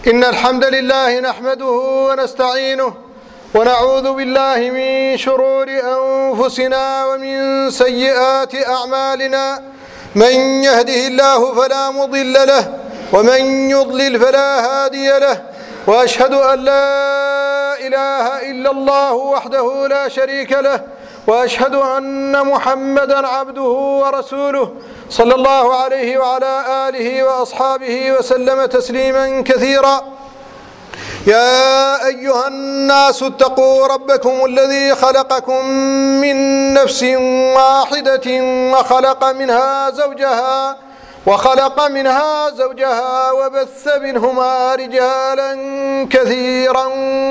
إن الحمد لله نحمده ونستعينه ونعوذ بالله من شرور أنفسنا ومن سيئات أعمالنا. من يهده الله فلا مضل له ومن يضلل فلا هادي له، وأشهد أن لا إله إلا الله وحده لا شريك له، وأشهد أن محمدا عبده ورسوله صلى الله عليه وعلى آله وأصحابه وسلم تسليما كثيرا. يا أيها الناس اتقوا ربكم الذي خلقكم من نفس واحدة وخلق منها زوجها وبث منهما رجالا كثيرا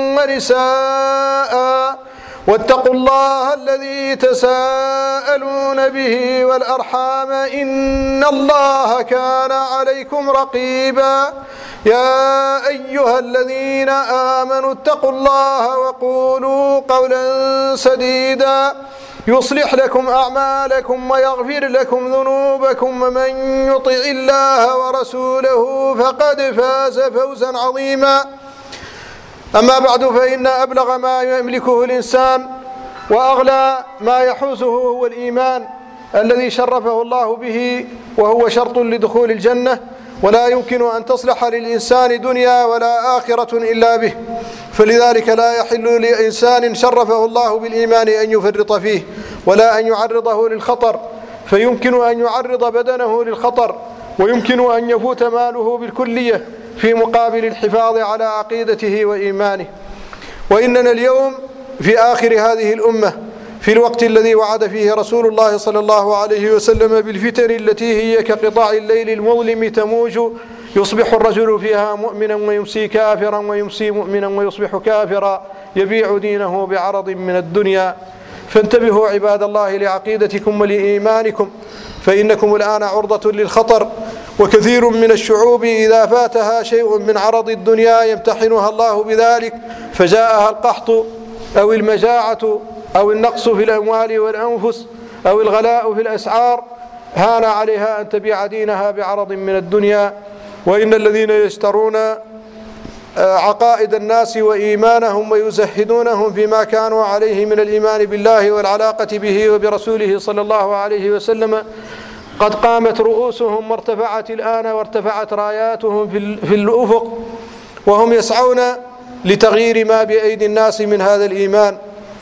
ونساء، واتقوا الله الذي تساءلون به والأرحام إن الله كان عليكم رقيبا. يا أيها الذين آمنوا اتقوا الله وقولوا قولا سديدا يصلح لكم أعمالكم ويغفر لكم ذنوبكم، ومن يطع الله ورسوله فقد فاز فوزا عظيما. أما بعد، فإن أبلغ ما يملكه الإنسان وأغلى ما يحوزه هو الإيمان الذي شرفه الله به، وهو شرط لدخول الجنة، ولا يمكن أن تصلح للإنسان دنيا ولا آخرة إلا به. فلذلك لا يحل لإنسان شرفه الله بالإيمان أن يفرط فيه ولا أن يعرضه للخطر، فيمكن أن يعرض بدنه للخطر، ويمكن أن يفوت ماله بالكلية في مقابل الحفاظ على عقيدته وإيمانه. وإننا اليوم في آخر هذه الأمة، في الوقت الذي وعد فيه رسول الله صلى الله عليه وسلم بالفتن التي هي كقطاع الليل المظلم تموج، يصبح الرجل فيها مؤمنا ويمسي كافرا، ويمسي مؤمنا ويصبح كافرا، يبيع دينه بعرض من الدنيا. فانتبهوا عباد الله لعقيدتكم ولإيمانكم، فإنكم الآن عرضة للخطر. وكثير من الشعوب إذا فاتها شيء من عرض الدنيا يمتحنها الله بذلك، فجاءها القحط أو المجاعة أو النقص في الأموال والأنفس أو الغلاء في الأسعار، هان عليها أن تبيع دينها بعرض من الدنيا. وإن الذين يشترون عقائد الناس وإيمانهم ويزهدونهم فيما كانوا عليه من الإيمان بالله والعلاقة به وبرسوله صلى الله عليه وسلم قد قامت رؤوسهم وارتفعت الآن، وارتفعت راياتهم في الأفق، وهم يسعون لتغيير ما بأيدي الناس من هذا الإيمان.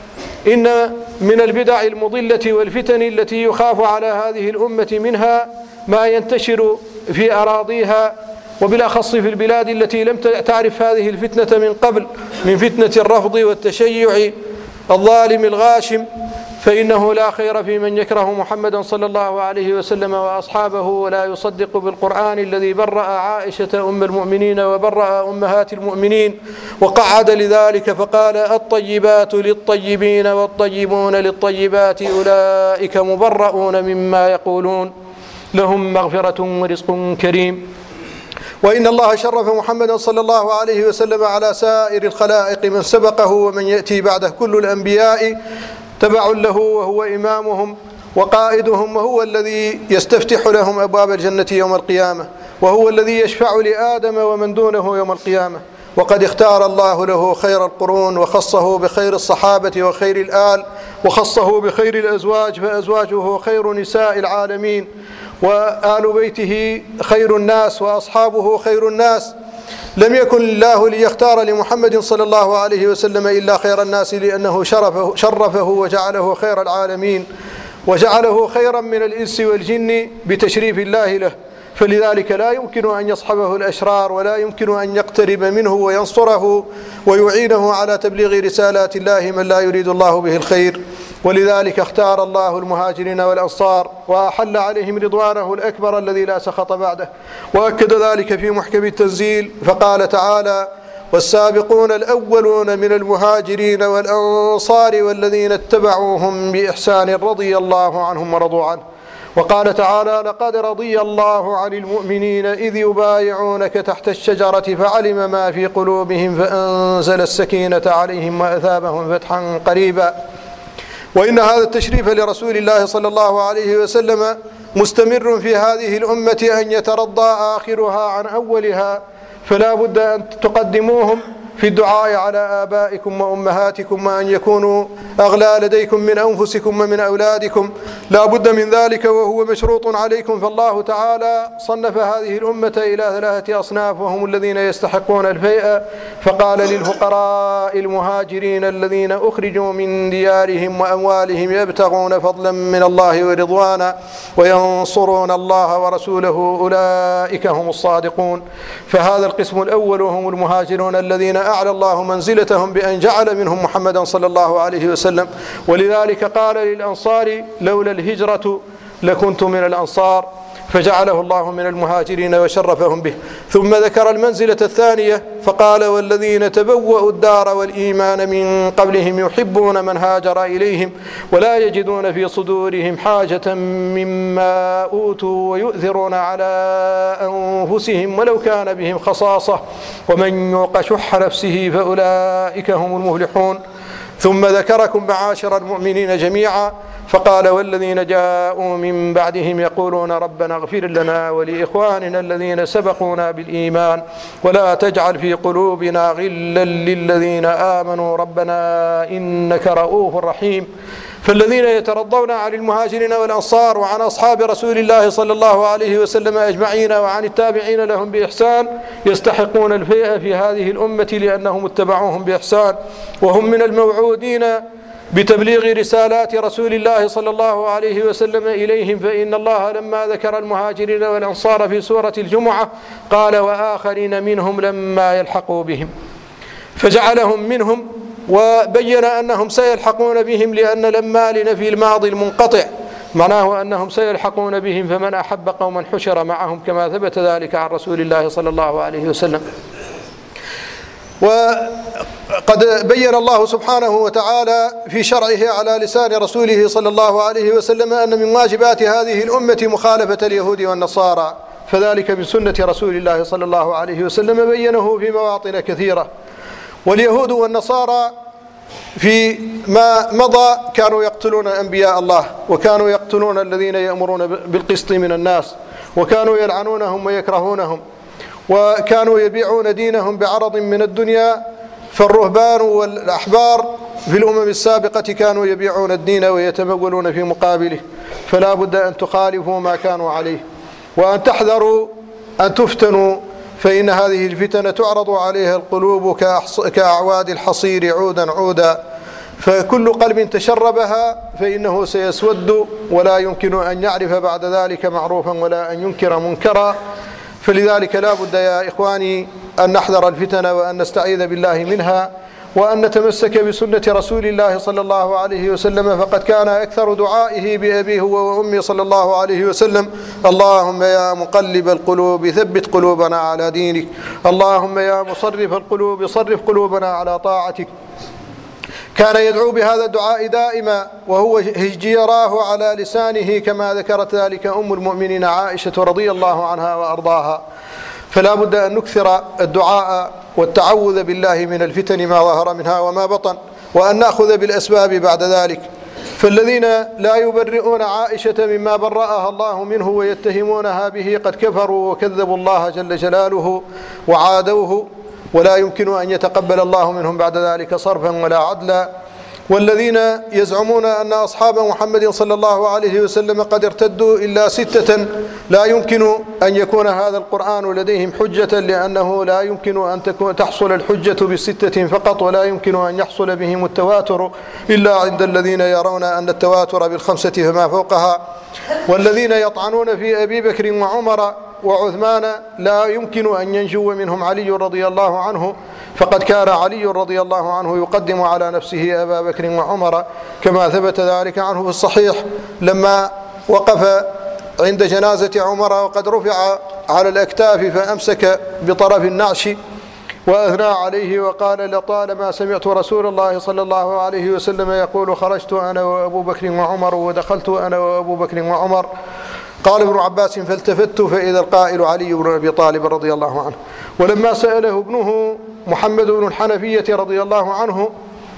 إن من البدع المضلة والفتن التي يخاف على هذه الأمة منها ما ينتشر في أراضيها، وبالأخص في البلاد التي لم تعرف هذه الفتنة من قبل، من فتنة الرفض والتشيع الظالم الغاشم. فإنه لا خير في من يكره محمدا صلى الله عليه وسلم وأصحابه ولا يصدق بالقرآن الذي برأ عائشة أم المؤمنين وبرأ أمهات المؤمنين، وقعد لذلك فقال: الطيبات للطيبين والطيبون للطيبات أولئك مبرؤون مما يقولون، لهم مغفرة ورزق كريم. وإن الله شرف محمدا صلى الله عليه وسلم على سائر الخلائق من سبقه ومن يأتي بعده، كل الأنبياء تبع له، وهو إمامهم وقائدهم، وهو الذي يستفتح لهم أبواب الجنة يوم القيامة، وهو الذي يشفع لآدم ومن دونه يوم القيامة. وقد اختار الله له خير القرون، وخصه بخير الصحابة وخير الآل، وخصه بخير الأزواج، فأزواجه خير نساء العالمين، وآل بيته خير الناس، وأصحابه خير الناس. لم يكن الله ليختار لمحمد صلى الله عليه وسلم إلا خير الناس، لأنه شرفه وجعله خير العالمين، وجعله خيرا من الإنس والجن بتشريف الله له. فلذلك لا يمكن أن يصحبه الأشرار، ولا يمكن أن يقترب منه وينصره ويعينه على تبليغ رسالات الله من لا يريد الله به الخير. ولذلك اختار الله المهاجرين والأنصار، وأحل عليهم رضوانه الأكبر الذي لا سخط بعده، وأكد ذلك في محكم التنزيل فقال تعالى: والسابقون الأولون من المهاجرين والأنصار والذين اتبعوهم بإحسان رضي الله عنهم ورضوا عنه. وقال تعالى: لقد رضي الله عن المؤمنين إذ يبايعونك تحت الشجرة فعلم ما في قلوبهم فأنزل السكينة عليهم وأثابهم فتحا قريبا. وإن هذا التشريف لرسول الله صلى الله عليه وسلم مستمر في هذه الأمة أن يترضى آخرها عن أولها، فلا بد أن تقدموهم في الدعاء على آبائكم وأمهاتكم، وأن يكونوا أغلى لديكم من أنفسكم ومن أولادكم، لا بد من ذلك وهو مشروط عليكم. فالله تعالى صنف هذه الأمة إلى 3 أصناف، وهم الذين يستحقون الفيء، فقال للفقراء المهاجرين الذين أخرجوا من ديارهم وأموالهم يبتغون فضلا من الله ورضوانا وينصرون الله ورسوله أولئك هم الصادقون. فهذا القسم الأول وهم المهاجرون الذين أعلى الله منزلتهم بأن جعل منهم محمدا صلى الله عليه وسلم. ولذلك قال للأنصار لولا الهجرة لكنت من الأنصار، فجعله الله من المهاجرين وشرفهم به. ثم ذكر المنزلة الثانية فقال والذين تبوأوا الدار والإيمان من قبلهم يحبون من هاجر إليهم ولا يجدون في صدورهم حاجة مما أوتوا ويؤثرون على أنفسهم ولو كان بهم خصاصة ومن يوق شح نفسه فأولئك هم المفلحون. ثم ذكركم معاشر المؤمنين جميعا فقال والذين جاءوا من بعدهم يقولون ربنا اغفر لنا ولإخواننا الذين سبقونا بالإيمان ولا تجعل في قلوبنا غلا للذين آمنوا ربنا إنك رؤوف رحيم. فالذين يترضون عن المهاجرين والأنصار وعن أصحاب رسول الله صلى الله عليه وسلم أجمعين وعن التابعين لهم بإحسان يستحقون الفيء في هذه الأمة لأنهم اتبعوهم بإحسان، وهم من الموعودين بتبليغ رسالات رسول الله صلى الله عليه وسلم إليهم. فإن الله لما ذكر المهاجرين والأنصار في سورة الجمعة قال وآخرين منهم لما يلحقوا بهم، فجعلهم منهم وبين أنهم سيلحقون بهم، لأن لما لنفي الماضي المنقطع معناه أنهم سيلحقون بهم، فمن أحب قوما حشر معهم كما ثبت ذلك عن رسول الله صلى الله عليه وسلم. وقد بين الله سبحانه وتعالى في شرعه على لسان رسوله صلى الله عليه وسلم أن من واجبات هذه الأمة مخالفة اليهود والنصارى، فذلك من سنة رسول الله صلى الله عليه وسلم بينه في مواطن كثيرة. واليهود والنصارى في ما مضى كانوا يقتلون أنبياء الله، وكانوا يقتلون الذين يأمرون بالقسط من الناس، وكانوا يلعنونهم ويكرهونهم، وكانوا يبيعون دينهم بعرض من الدنيا. فالرهبان والأحبار في الأمم السابقة كانوا يبيعون الدين ويتمولون في مقابله، فلا بد أن تخالفوا ما كانوا عليه وأن تحذروا أن تفتنوا، فإن هذه الفتنة تعرض عليها القلوب كأعواد الحصير عودا عودا، فكل قلب تشربها فإنه سيسود ولا يمكن أن يعرف بعد ذلك معروفا ولا أن ينكر منكرا. فلذلك لا بد يا إخواني أن نحذر الفتن وأن نستعيذ بالله منها وأن نتمسك بسنة رسول الله صلى الله عليه وسلم، فقد كان أكثر دعائه بأبيه وأمي صلى الله عليه وسلم اللهم يا مقلب القلوب ثبت قلوبنا على دينك، اللهم يا مصرف القلوب صرف قلوبنا على طاعتك. كان يدعو بهذا الدعاء دائما وهو يراه على لسانه كما ذكرت ذلك أم المؤمنين عائشة رضي الله عنها وأرضاها. فلا بد أن نكثر الدعاء والتعوذ بالله من الفتن ما ظهر منها وما بطن، وأن نأخذ بالأسباب بعد ذلك. فالذين لا يبرئون عائشة مما برأها الله منه ويتهمونها به قد كفروا وكذبوا الله جل جلاله وعادوه، ولا يمكن أن يتقبل الله منهم بعد ذلك صرفا ولا عدلا. والذين يزعمون أن أصحاب محمد صلى الله عليه وسلم قد ارتدوا إلا 6، لا يمكن أن يكون هذا القرآن لديهم حجة، لأنه لا يمكن أن تحصل الحجة ب6 فقط، ولا يمكن أن يحصل بهم التواتر إلا عند الذين يرون أن التواتر بال5 فما فوقها. والذين يطعنون في أبي بكر وعمر وعثمان لا يمكن أن ينجو منهم علي رضي الله عنه، فقد كان علي رضي الله عنه يقدم على نفسه أبا بكر وعمر كما ثبت ذلك عنه في الصحيح لما وقف عند جنازة عمر وقد رفع على الأكتاف فأمسك بطرف النعش وأثنى عليه وقال لطالما سمعت رسول الله صلى الله عليه وسلم يقول خرجت أنا وأبو بكر وعمر ودخلت أنا وأبو بكر وعمر. قال ابن عباس فالتفت فإذا القائل علي بن أبي طالب رضي الله عنه. ولما سأله ابنه محمد بن الحنفية رضي الله عنه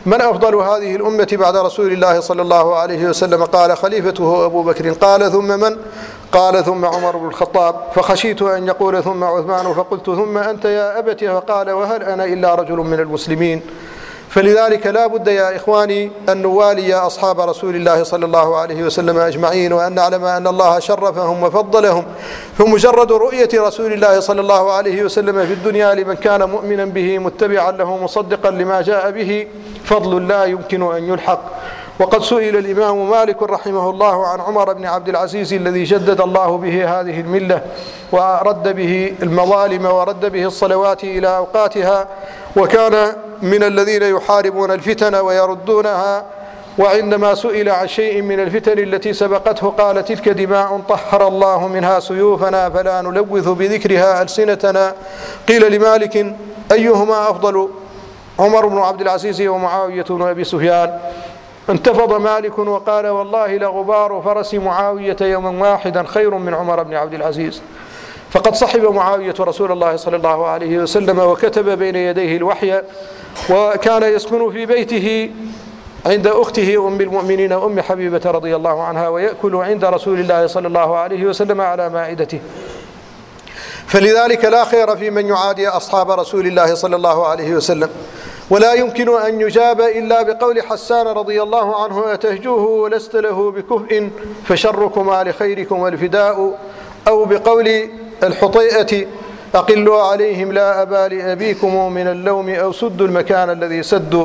من أفضل هذه الأمة بعد رسول الله صلى الله عليه وسلم؟ قال خليفته أبو بكر. قال ثم من؟ قال ثم عمر بن الخطاب. فخشيت أن يقول ثم عثمان، فقلت ثم أنت يا أبت؟ فقال وهل أنا إلا رجل من المسلمين؟ فلذلك لا بد يا إخواني أن نوالي أصحاب رسول الله صلى الله عليه وسلم أجمعين، وأن نعلم أن الله شرفهم وفضلهم، فمجرد رؤية رسول الله صلى الله عليه وسلم في الدنيا لمن كان مؤمنا به متبعا له مصدقا لما جاء به فضل لا يمكن أن يلحق. وقد سئل الإمام مالك رحمه الله عن عمر بن عبد العزيز الذي جدد الله به هذه الملة ورد به المظالم ورد به الصلوات إلى أوقاتها، وكان من الذين يحاربون الفتن ويردونها. وعندما سئل عن شيء من الفتن التي سبقته قال تلك دماء طهر الله منها سيوفنا فلا نلوث بذكرها ألسنتنا. قيل لمالك أيهما أفضل، عمر بن عبد العزيز ومعاوية بن أبي سفيان؟ انتفض مالك وقال والله لغبار فرس معاوية يوما واحدا خير من عمر بن عبد العزيز. فقد صحب معاوية رسول الله صلى الله عليه وسلم وكتب بين يديه الوحي، وكان يسكن في بيته عند أخته أم المؤمنين أم حبيبة رضي الله عنها، ويأكل عند رسول الله صلى الله عليه وسلم على مائدته. فلذلك لا خير في من يعادي أصحاب رسول الله صلى الله عليه وسلم. ولا يمكن أن يجاب إلا بقول حسان رضي الله عنه أتهجوه ولست له بكفء فشركما لخيركم الفداء، أو بقول الحطيئة أقلوا عليهم لا أبا لأبيكم من اللوم أو سدوا المكان الذي سدوا.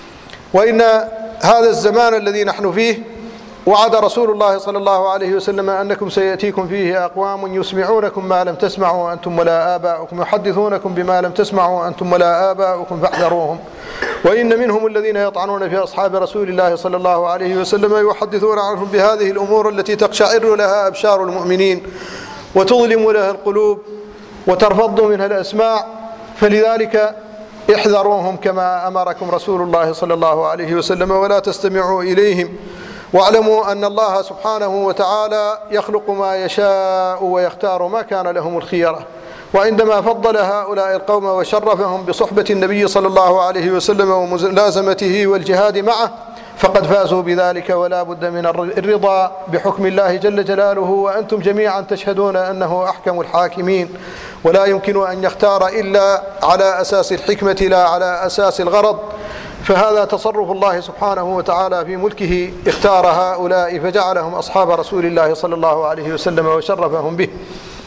وإن هذا الزمان الذي نحن فيه وعد رسول الله صلى الله عليه وسلم أنكم سيأتيكم فيه أقوام يسمعونكم ما لم تسمعوا أنتم ولا آباؤكم، يحدثونكم بما لم تسمعوا أنتم ولا آباؤكم فاحذروهم. وإن منهم الذين يطعنون في أصحاب رسول الله صلى الله عليه وسلم يحدثون عنهم بهذه الأمور التي تقشعر لها أبشار المؤمنين وتظلم لها القلوب وترفض منها الأسماع. فلذلك احذروهم كما أمركم رسول الله صلى الله عليه وسلم ولا تستمعوا إليهم. واعلموا أن الله سبحانه وتعالى يخلق ما يشاء ويختار ما كان لهم الخيرة. وعندما فضل هؤلاء القوم وشرفهم بصحبة النبي صلى الله عليه وسلم وملازمته والجهاد معه فقد فازوا بذلك، ولا بد من الرضا بحكم الله جل جلاله، وأنتم جميعا تشهدون أنه أحكم الحاكمين، ولا يمكن أن يختار إلا على أساس الحكمة لا على أساس الغرض. فهذا تصرف الله سبحانه وتعالى في ملكه، اختار هؤلاء فجعلهم أصحاب رسول الله صلى الله عليه وسلم وشرفهم به.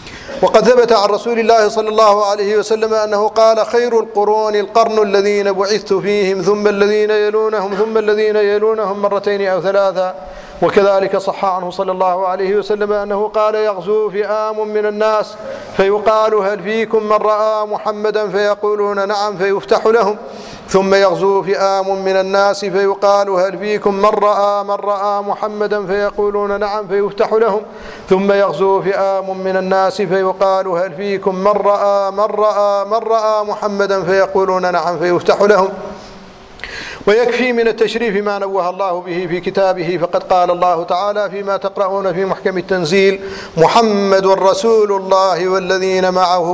وقد ثبت عن رسول الله صلى الله عليه وسلم أنه قال خير القرون القرن الذين بعثت فيهم ثم الذين يلونهم ثم الذين يلونهم مرتين أو ثلاثا. وكذلك صح عنه صلى الله عليه وسلم أنه قال يغزو فئام من الناس فيقال هل فيكم من رأى محمدا فيقولون نعم فيفتح لهم، ثم يغزو فئام من الناس فيقال هل فيكم من رأى محمدا فيقولون نعم فيفتح لهم، ثم يغزو فئام من الناس فيقال هل فيكم من رأى محمدا فيقولون نعم فيفتح لهم. ويكفي من التشريف ما نوه الله به في كتابه، فقد قال الله تعالى فيما تقرؤون في محكم التنزيل محمد رسول الله والذين معه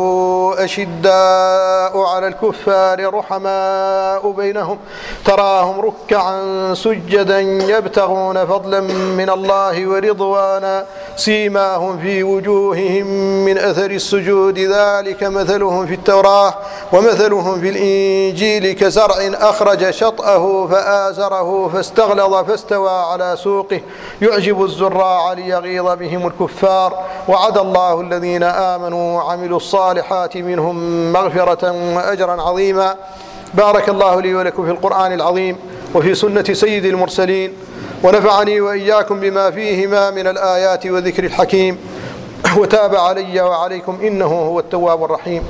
أشداء على الكفار رحماء بينهم تراهم ركعا سجدا يبتغون فضلا من الله ورضوانا سيماهم في وجوههم من أثر السجود ذلك مثلهم في التوراة ومثلهم في الإنجيل كزرع أخرج شطأه فآزره فاستغلظ فاستوى على سوقه يعجب الزراع ليغيظ بهم الكفار. وعد الله الذين آمنوا وعملوا الصالحات منهم مغفرة وأجرا عظيما. بارك الله لي ولكم في القرآن العظيم وفي سنة سيد المرسلين، ونفعني وإياكم بما فيهما من الآيات وذكر الحكيم، وتاب علي وعليكم إنه هو التواب الرحيم.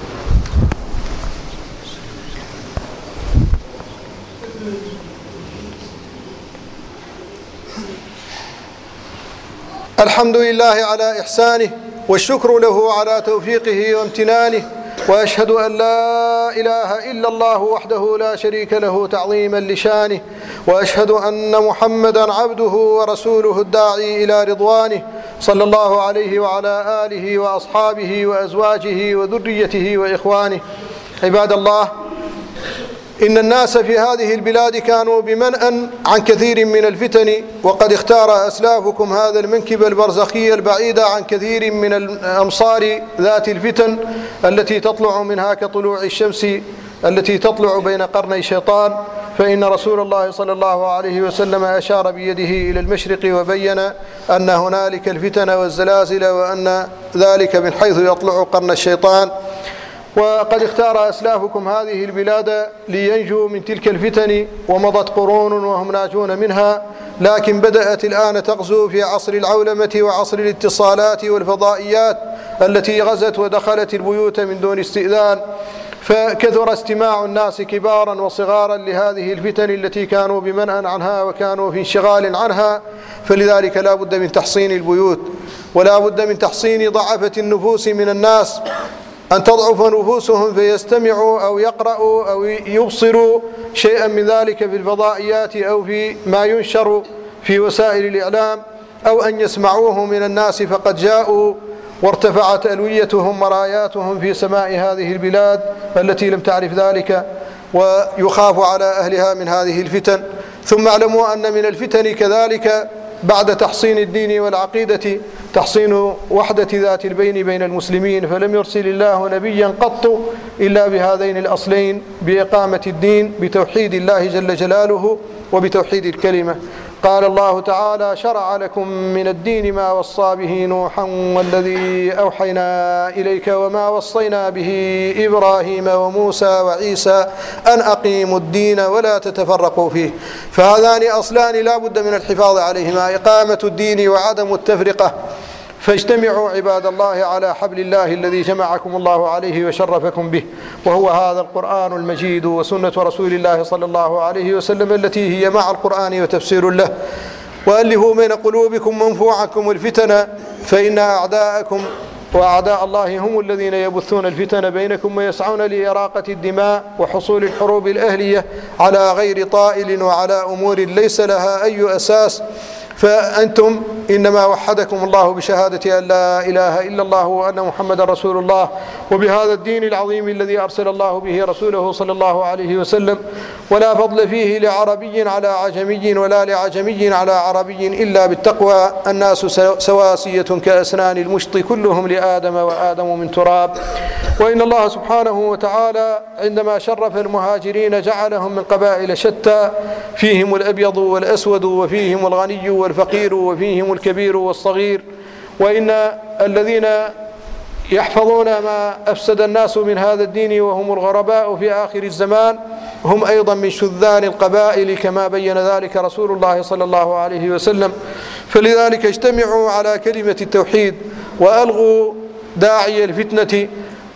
الحمد لله على إحسانه والشكر له على توفيقه وامتنانه، وأشهد أن لا إله إلا الله وحده لا شريك له تعظيما لشانه، وأشهد أن محمدا عبده ورسوله الداعي إلى رضوانه صلى الله عليه وعلى آله وأصحابه وأزواجه وذريته وإخوانه. عباد الله، إن الناس في هذه البلاد كانوا بمنأى عن كثير من الفتن، وقد اختار أسلافكم هذا المنكب البرزخي البعيد عن كثير من الأمصار ذات الفتن التي تطلع منها كطلوع الشمس التي تطلع بين قرني شيطان. فإن رسول الله صلى الله عليه وسلم أشار بيده إلى المشرق وبين أن هنالك الفتن والزلازل، وأن ذلك من حيث يطلع قرن الشيطان. وقد اختار أسلافكم هذه البلاد لينجوا من تلك الفتن، ومضت قرون وهم ناجون منها، لكن بدأت الآن تغزو في عصر العولمة وعصر الاتصالات والفضائيات التي غزت ودخلت البيوت من دون استئذان، فكثر استماع الناس كبارا وصغارا لهذه الفتن التي كانوا بمنأى عنها وكانوا في انشغال عنها. فلذلك لا بد من تحصين البيوت، ولا بد من تحصين ضعفة النفوس من الناس، أن تضعف نفوسهم فيستمعوا أو يقرأوا أو يبصروا شيئا من ذلك في الفضائيات أو في ما ينشر في وسائل الإعلام، أو أن يسمعوه من الناس فقد جاءوا وارتفعت ألويتهم وراياتهم في سماء هذه البلاد التي لم تعرف ذلك، ويخاف على أهلها من هذه الفتن. ثم اعلموا أن من الفتن كذلك بعد تحصين الدين والعقيدة تحصين وحدة ذات البين بين المسلمين، فلم يرسل الله نبيا قط إلا بهذين الأصلين، بإقامة الدين بتوحيد الله جل جلاله وبتوحيد الكلمة. قال الله تعالى: شرع لكم من الدين ما وصى به نوحا والذي أوحينا إليك وما وصينا به إبراهيم وموسى وعيسى أن أقيموا الدين ولا تتفرقوا فيه. فهذان أصلان لا بد من الحفاظ عليهما، إقامة الدين وعدم التفرقة. فاجتمعوا عباد الله على حبل الله الذي جمعكم الله عليه وشرفكم به، وهو هذا القرآن المجيد وسنة رسول الله صلى الله عليه وسلم التي هي مع القرآن وتفسير له. وألفوا بين قلوبكم منفوعكم الفتن، فإن أعداءكم وأعداء الله هم الذين يبثون الفتن بينكم ويسعون لإراقة الدماء وحصول الحروب الأهلية على غير طائل وعلى أمور ليس لها أي أساس. فأنتم إنما وحدكم الله بشهادة أن لا إله إلا الله وأن محمد رسول الله، وبهذا الدين العظيم الذي أرسل الله به رسوله صلى الله عليه وسلم، ولا فضل فيه لعربي على عجمي ولا لعجمي على عربي إلا بالتقوى. الناس سواسية كأسنان المشط كلهم لآدم وآدم من تراب. وإن الله سبحانه وتعالى عندما شرف المهاجرين جعلهم من قبائل شتى، فيهم الأبيض والأسود وفيهم الغني والفقير وفيهم الكبير والصغير. وإن الذين يحفظون ما أفسد الناس من هذا الدين وهم الغرباء في آخر الزمان هم أيضا من شذان القبائل، كما بين ذلك رسول الله صلى الله عليه وسلم. فلذلك اجتمعوا على كلمة التوحيد، وألغوا داعي الفتنة،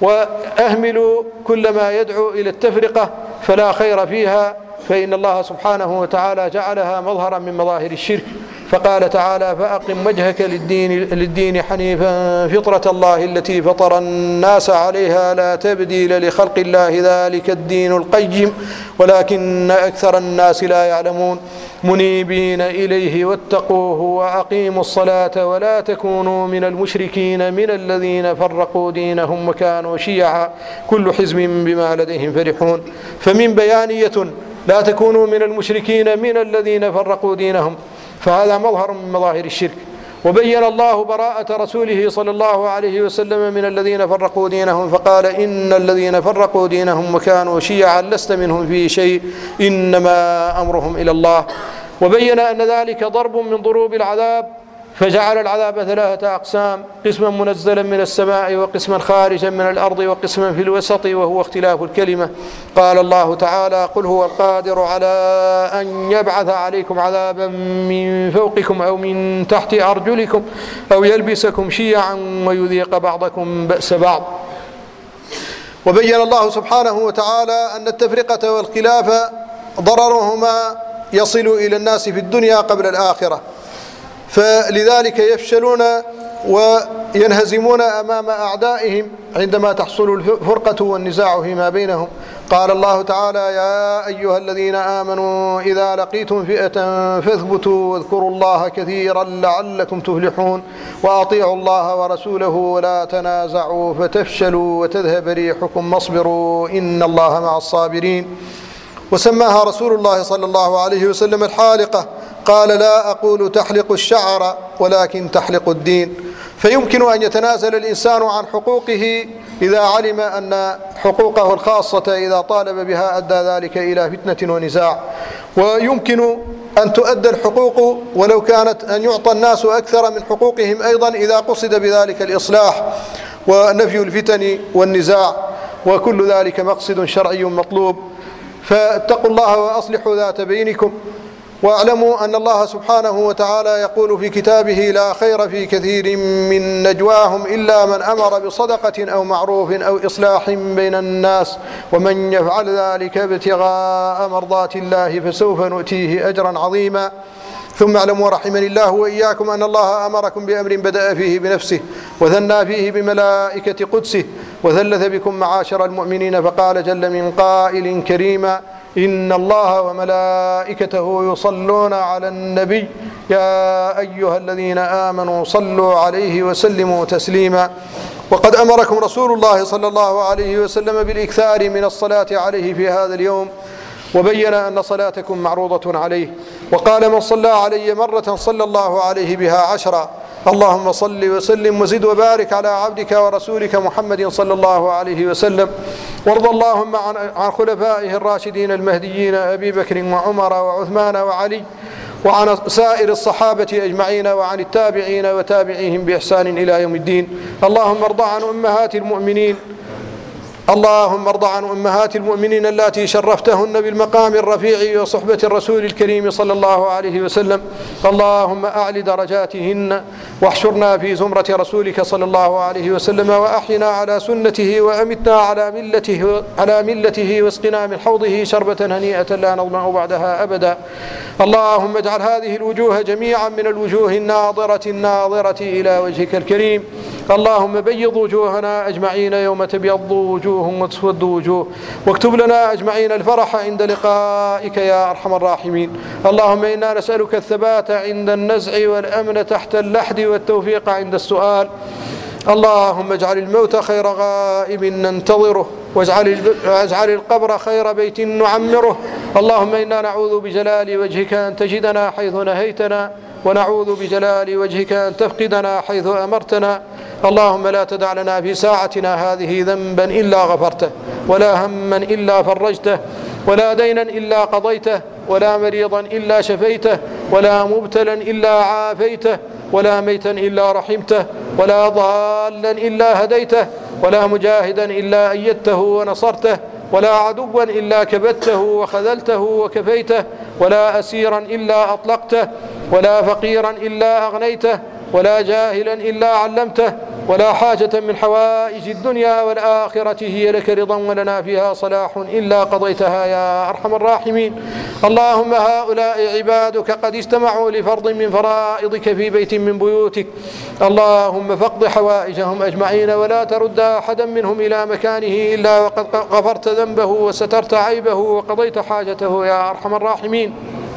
وأهملوا كل ما يدعو إلى التفرقة فلا خير فيها، فإن الله سبحانه وتعالى جعلها مظهرا من مظاهر الشرك. فقال تعالى: فأقم وجهك للدين حنيفا فطرة الله التي فطر الناس عليها لا تبديل لخلق الله ذلك الدين القيم ولكن أكثر الناس لا يعلمون. منيبين إليه واتقوه وأقيموا الصلاة ولا تكونوا من المشركين من الذين فرقوا دينهم وكانوا شيعا كل حزب بما لديهم فرحون. فمن بيانية لا تكونوا من المشركين من الذين فرقوا دينهم، فهذا مظهر من مظاهر الشرك. وبين الله براءة رسوله صلى الله عليه وسلم من الذين فرقوا دينهم، فقال: إن الذين فرقوا دينهم وكانوا شيعا لست منهم في شيء إنما أمرهم إلى الله. وبين أن ذلك ضرب من ضروب العذاب، فجعل العذاب 3 أقسام: قسما منزلا من السماء، وقسما خارجا من الأرض، وقسما في الوسط وهو اختلاف الكلمة. قال الله تعالى: قل هو القادر على أن يبعث عليكم عذابا من فوقكم أو من تحت أرجلكم أو يلبسكم شيعا ويذيق بعضكم بأس بعض. وبين الله سبحانه وتعالى أن التفرقة والخلاف ضررهما يصل إلى الناس في الدنيا قبل الآخرة، فلذلك يفشلون وينهزمون أمام أعدائهم عندما تحصل الفرقة والنزاع فيما بينهم. قال الله تعالى: يا أيها الذين آمنوا إذا لقيتم فئة فاثبتوا واذكروا الله كثيرا لعلكم تفلحون وأطيعوا الله ورسوله ولا تنازعوا فتفشلوا وتذهب ريحكم واصبروا إن الله مع الصابرين. وسماها رسول الله صلى الله عليه وسلم الحالقة. قال: لا أقول تحلق الشعر ولكن تحلق الدين. فيمكن أن يتنازل الإنسان عن حقوقه إذا علم أن حقوقه الخاصة إذا طالب بها أدى ذلك إلى فتنة ونزاع، ويمكن أن تؤدى الحقوق ولو كانت أن يعطى الناس أكثر من حقوقهم أيضا إذا قصد بذلك الإصلاح ونفي الفتن والنزاع، وكل ذلك مقصد شرعي مطلوب. فاتقوا الله وأصلحوا ذات بينكم، واعلموا أن الله سبحانه وتعالى يقول في كتابه: لا خير في كثير من نجواهم إلا من أمر بصدقة أو معروف أو إصلاح بين الناس ومن يفعل ذلك ابتغاء مرضات الله فسوف نؤتيه أجرا عظيما. ثم اعلموا رحمني الله وإياكم أن الله أمركم بأمر بدأ فيه بنفسه وثنى فيه بملائكة قدسه وثلث بكم معاشر المؤمنين، فقال جل من قائل كريما: إن الله وملائكته يصلون على النبي يا أيها الذين آمنوا صلوا عليه وسلموا تسليما. وقد أمركم رسول الله صلى الله عليه وسلم بالإكثار من الصلاة عليه في هذا اليوم، وبين أن صلاتكم معروضة عليه، وقال: من صلى علي مرة صلى الله عليه بها 10. اللهم صل وسلم وزد وبارك على عبدك ورسولك محمد صلى الله عليه وسلم. وارض اللهم عن خلفائه الراشدين المهديين أبي بكر وعمر وعثمان وعلي، وعن سائر الصحابة أجمعين، وعن التابعين وتابعيهم بإحسان إلى يوم الدين. اللهم ارض عن أمهات المؤمنين اللاتي شرفتهن بالمقام الرفيع وصحبة الرسول الكريم صلى الله عليه وسلم. اللهم أعل درجاتهن واحشرنا في زمرة رسولك صلى الله عليه وسلم، وأحينا على سنته، وأمتنا على ملته، واسقنا من حوضه شربة هنيئة لا نظمأ بعدها أبدا. اللهم اجعل هذه الوجوه جميعا من الوجوه الناظرة إلى وجهك الكريم. اللهم بيض وجوهنا أجمعين يوم تبيض وجوه وتسود وجوه، واكتب لنا أجمعين الفرح عند لقائك يا أرحم الراحمين. اللهم إنا نسألك الثبات عند النزع والأمن تحت اللحد والتوفيق عند السؤال. اللهم اجعل الموت خير غائب ننتظره، واجعل القبر خير بيت نعمره. اللهم إنا نعوذ بجلال وجهك أن تجدنا حيث نهيتنا، ونعوذ بجلال وجهك أن تفقدنا حيث أمرتنا. اللهم لا تدع لنا في ساعتنا هذه ذنبا إلا غفرته، ولا هما إلا فرجته، ولا دينا إلا قضيته، ولا مريضا إلا شفيته، ولا مبتلا إلا عافيته، ولا ميتا إلا رحمته، ولا ضالا إلا هديته، ولا مجاهدا إلا أيدته ونصرته، ولا عدوا إلا كبته وخذلته وكفيته، ولا أسيرا إلا أطلقته، ولا فقيرا إلا أغنيته، ولا جاهلا إلا علمته، ولا حاجة من حوائج الدنيا والآخرة هي لك رضا ولنا فيها صلاح إلا قضيتها يا أرحم الراحمين. اللهم هؤلاء عبادك قد اجتمعوا لفرض من فرائضك في بيت من بيوتك، اللهم فاقض حوائجهم أجمعين، ولا ترد أحدا منهم إلى مكانه إلا وقد غفرت ذنبه وسترت عيبه وقضيت حاجته يا أرحم الراحمين.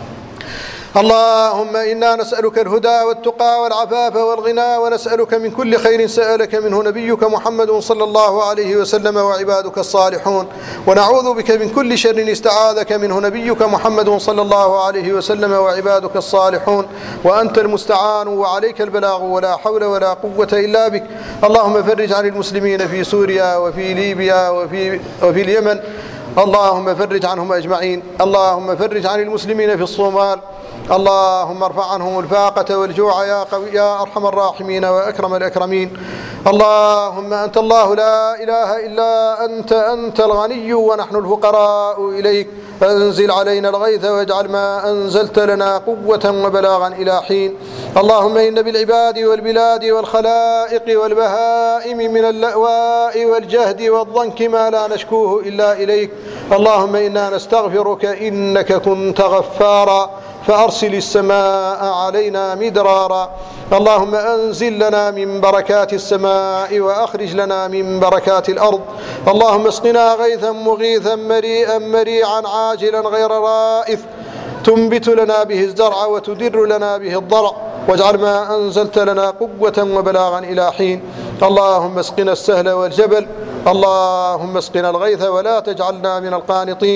اللهم إنا نسألك الهدى والتقى والعفاف والغنى، ونسألك من كل خير سألك منه نبيك محمد صلى الله عليه وسلم وعبادك الصالحون، ونعوذ بك من كل شر استعاذك منه نبيك محمد صلى الله عليه وسلم وعبادك الصالحون، وأنت المستعان وعليك البلاغ، ولا حول ولا قوة إلا بك. اللهم فرج عن المسلمين في سوريا وفي ليبيا وفي اليمن، اللهم فرج عنهم أجمعين. اللهم فرج عن المسلمين في الصومال، اللهم ارفع عنهم الفاقة والجوع يا أرحم الراحمين وأكرم الأكرمين. اللهم أنت الله لا إله إلا أنت الغني ونحن الفقراء إليك، فأنزل علينا الغيث واجعل ما أنزلت لنا قوة وبلاغا إلى حين. اللهم إن بالعباد والبلاد والخلائق والبهائم من اللأواء والجهد والضنك ما لا نشكوه إلا إليك. اللهم إنا نستغفرك إنك كنت غفارا، فأرسل السماء علينا مدرارا. اللهم أنزل لنا من بركات السماء وأخرج لنا من بركات الأرض. اللهم اسقنا غيثا مغيثا مريعا عاجلا غير رائث، تنبت لنا به الزرع وتدر لنا به الضرع، واجعل ما أنزلت لنا قوة وبلاغا إلى حين. اللهم اسقنا السهل والجبل، اللهم اسقنا الغيث ولا تجعلنا من القانطين.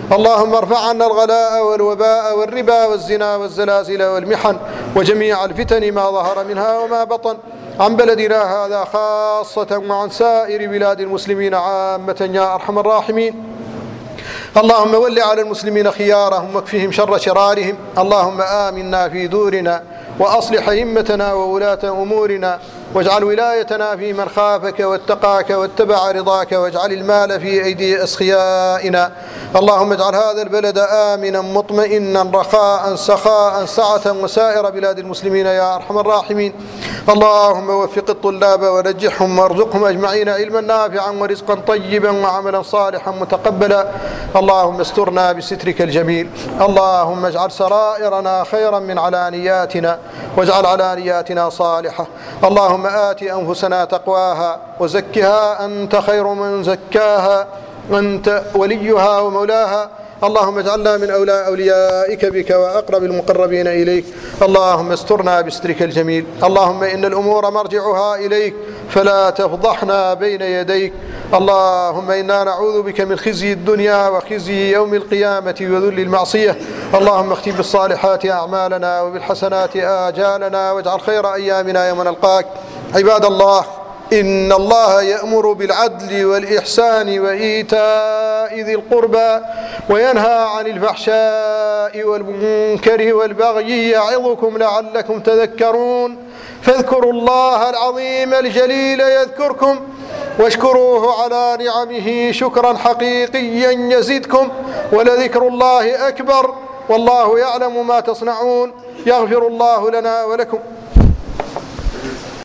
اللهم ارفع عنا الغلاء والوباء والربا والزنا والزلازل والمحن وجميع الفتن ما ظهر منها وما بطن عن بلدنا هذا خاصة وعن سائر بلاد المسلمين عامة يا أرحم الراحمين. اللهم ول على المسلمين خيارهم واكفهم شر شرارهم. اللهم آمنا في دورنا وأصلح أئمتنا وولاة أمورنا، واجعل ولايتنا في من خافك واتقاك واتبع رضاك، واجعل المال في أيدي أسخيائنا. اللهم اجعل هذا البلد آمنا مطمئنا رخاء سخاء سعة وسائر بلاد المسلمين يا أرحم الراحمين. اللهم وفق الطلاب ونجحهم وارزقهم أجمعين علما نافعا ورزقا طيبا وعملا صالحا متقبلا. اللهم استرنا بسترك الجميل. اللهم اجعل سرائرنا خيرا من علانياتنا، واجعل علانياتنا صالحة. اللهم آت أنفسنا تقواها وزكها أنت خير من زكاها، أنت وليها ومولاها. اللهم اجعلنا من أوليائك بك وأقرب المقربين إليك. اللهم استرنا بسترك الجميل. اللهم إن الأمور مرجعها إليك فلا تفضحنا بين يديك. اللهم إنا نعوذ بك من خزي الدنيا وخزي يوم القيامة وذل المعصية. اللهم اختم بالصالحات أعمالنا وبالحسنات آجالنا، واجعل خير أيامنا يوم نلقاك. عباد الله، إن الله يأمر بالعدل والإحسان وإيتاء ذي القربى وينهى عن الفحشاء والمنكر والبغي يعظكم لعلكم تذكرون. فاذكروا الله العظيم الجليل يذكركم، واشكروه على نعمه شكرا حقيقيا يزدكم، ولذكر الله أكبر والله يعلم ما تصنعون. يغفر الله لنا ولكم.